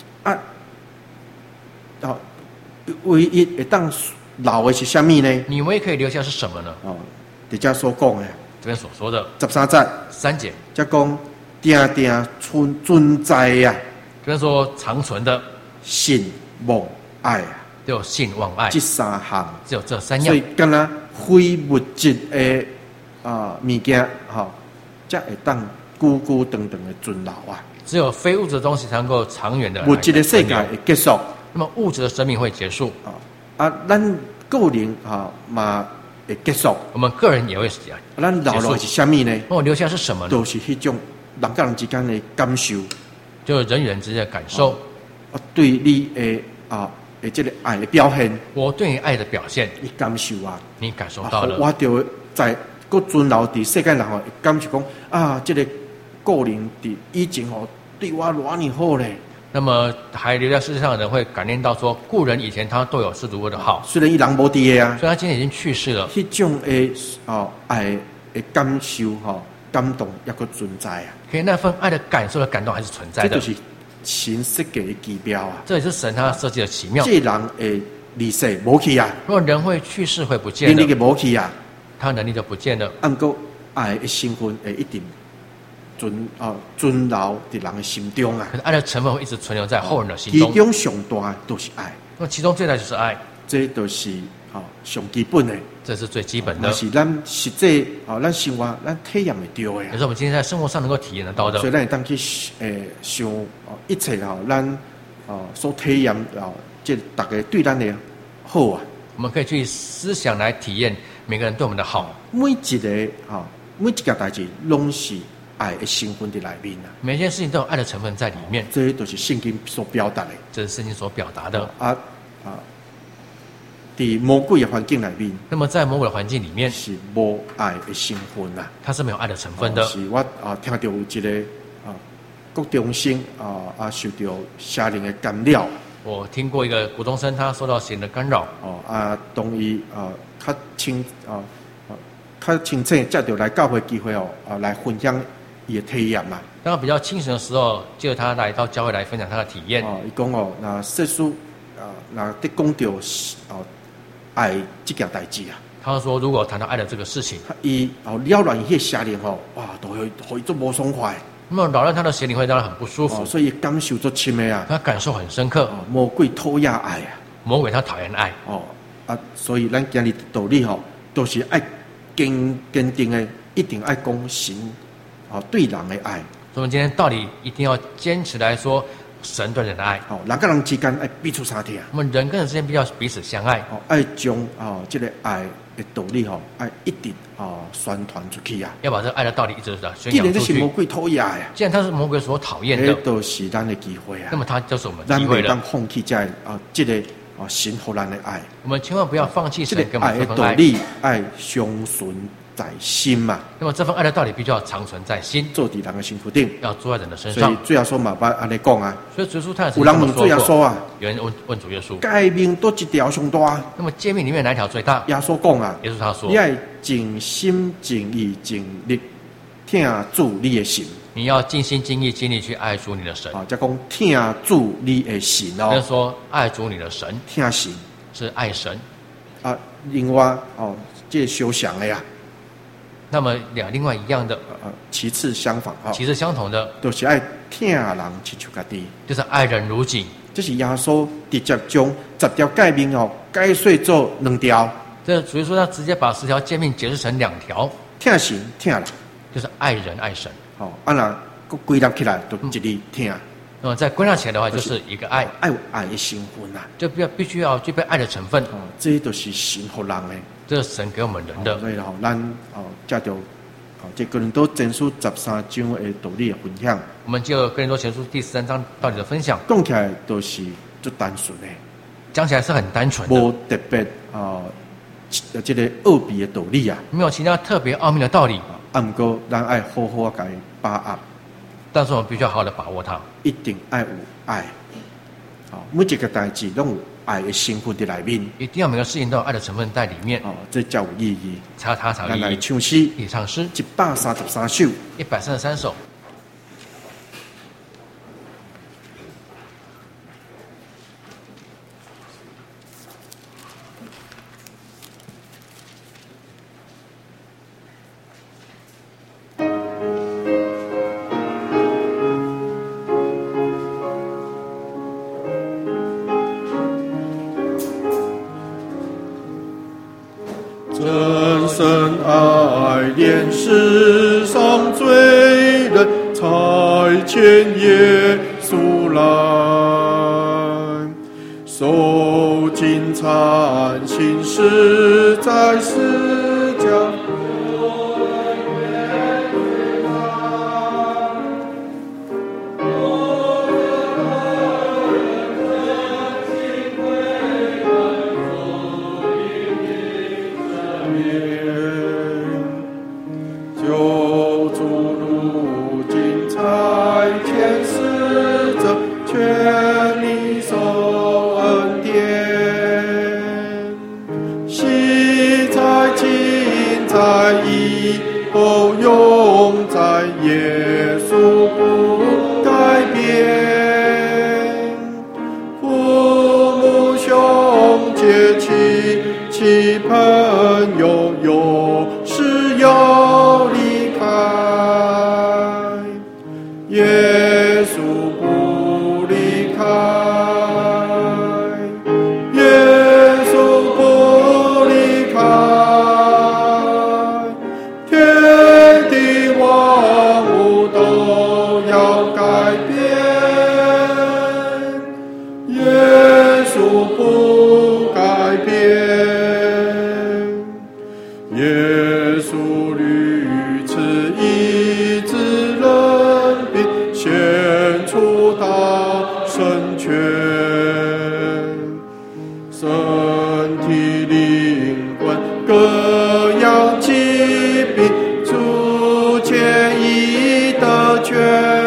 唯一会当留的是什么呢？ 你唯一可以留下是什么呢？ 在这所讲的， 这边所说的 13节 3节， 这讲定定存在啊， 这边说长存的信望爱啊， 只有信望爱， 这3项， 只有这3样。 所以敢若非物质的物件，才会当久久长长的存留啊。 只有非物质的东西才能够长远的。 物质的世界会结束， 那么物质的生命会结束咱个人嘛会结束， 我们个人也会咱留落是什么呢？ 那我留下是什么呢？ 都是迄种人跟人之间的感受， 就是人与人之间的感受。 对你的这个爱的表现， 我对你爱的表现， 你感受啊， 你感受到了。 我就在个存留伫世间人会感受讲这个个人伫以前对我偌尼好咧。 那么还留在世界上的人会感念到说，故人以前他对我是如何的好。 虽然伊人无伫的啊， 虽然他今天已经去世了， 迄种的爱的感受感动也个存在啊。 可以那份爱的感受的感动还是存在的。 这就是神设计的奇妙啊！ 这也是神他设计的奇妙。 这人会离世无去啊， 如果人会去世会不见能力就无去啊， 他能力就不见了。 按过爱的成分会一定存留伫人的心中啊。 可是爱的成分会一直存留在后人的心中。 其中上大都是爱。 那么其中最大就是爱， 这都是上基本的。 这是最基本的。 是咱实际咱生活咱体验会到的。 也是我们今天在生活上能够体验得到的。 所以咱会当去想一切咱所体验这大家对咱的好啊。 我们可以去思想来体验每个人对我们的好。 每一件代志拢是爱的成分在里面啊。 每件事情都有爱的成分在里面。 这都是圣经所表达的。 这是圣经所表达的。 在魔鬼的环境里面， 那么在魔鬼的环境里面是无爱的成分啊。 它是没有爱的成分的。 是我听到有一个国中生受到邪灵的干扰。 我听过一个国中生，他受到邪灵的干扰。 当伊较清醒，才就来教会机会来分享伊的体验嘛。 当他比较清醒的时候，借着他来到教会来分享他的体验。 伊讲那世俗那得讲到爱这件代志啊。 他说，如果谈到爱的这个事情， 伊了乱迄邪灵哇，都会做无爽快。 那么扰乱他的邪灵会让他很不舒服， 所以感受做深的啊。 他感受很深刻。 魔鬼讨厌爱啊， 魔鬼他讨厌爱。 所以咱今日的道理都是爱坚定的，一定爱讲神对人的爱。 所以我们今天道理一定要坚持来说神对人的爱。 人跟人之间爱彼此相听。 我们人跟人之间必要彼此相爱。 爱将这个爱的道理爱一直宣传出去啊。 要把这个爱的道理一直宣扬出去。 既然这是魔鬼讨厌呀， 既然他是魔鬼所讨厌的， 都是咱的机会啊。 那么他就是我们的机会了。 咱不能放弃这个神给咱的爱。 我们千万不要放弃神给我们这份爱。 爱的道理爱相存在心嘛。 那么这份爱的道理必须要长存在心， 做在人的心腹顶， 要做在人的身上。 所以主耶稣嘛，安尼讲啊。 所以主耶稣他也有人问主耶稣啊， 有人问主耶稣， 诫命多一条上大？ 那么诫命里面哪一条最大？ 耶稣讲啊， 耶稣他说， 你要尽心尽意尽力听主你的神。 你要尽心尽意尽力去爱主你的神。 再讲听主你的神就是说爱主你的神， 听神是爱神另外这相像的呀。 那么另外一样的其次相仿其次相同的， 就是爱听人亲像家己， 就是爱人如己。 这是耶稣直接将10条诫命解碎做2条。 这主耶稣他直接把10条诫命解释成2条， 听神听人， 就是爱人爱神。 好，啊那个归纳起来就一字听。 那么再归纳起来的话，就是一个爱， 爱有爱的成分啊， 就必须要具备爱的成分。 这都是神给人的， 这是神给我们人的。 所以咱借着这哥林多前书13章的道理的分享， 我们就哥林多前书第13章道理的分享， 讲起来都是最单纯的， 讲起来是很单纯的， 无特别这个奥秘的道理啊， 没有其他特别奥秘的道理。 不过咱爱好好给把握。 但是我们必须要好好的把握它， 一定爱有爱，每一个代志都有爱的成分在里面， 一定要每个事情都有爱的成分在里面， 这才有意义， 才有意义。 来唱诗， 一起唱诗 133首 ，133首。 真神爱怜世上罪人，差遣耶稣来，受尽惨刑，死在十架。救主如今在天使着，全力受恩典，喜在今在以后永在，耶稣不改变，父母兄姐妻朋友有时要离开，耶稣不离开，耶稣不离开，天地万物都要改变，耶稣不改变。耶稣屡次医治人病，献出他神权，身体灵魂各样疾病，主牵医得全，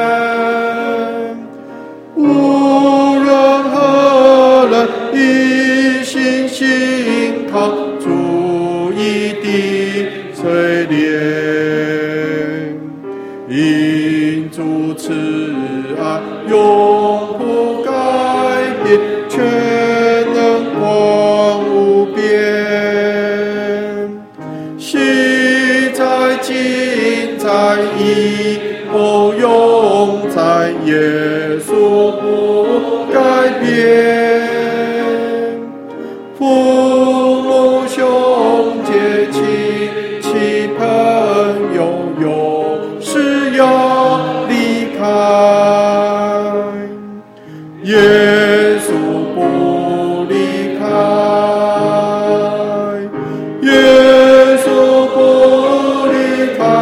无论何人一心信靠主一定垂怜，因主慈爱永不改变，全能光无边，喜在今在以后永在，耶稣不改变，父母兄姐妻朋友有时要离开，耶稣不离开，耶稣不离开，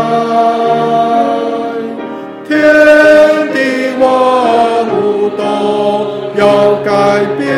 天地万物都要改变。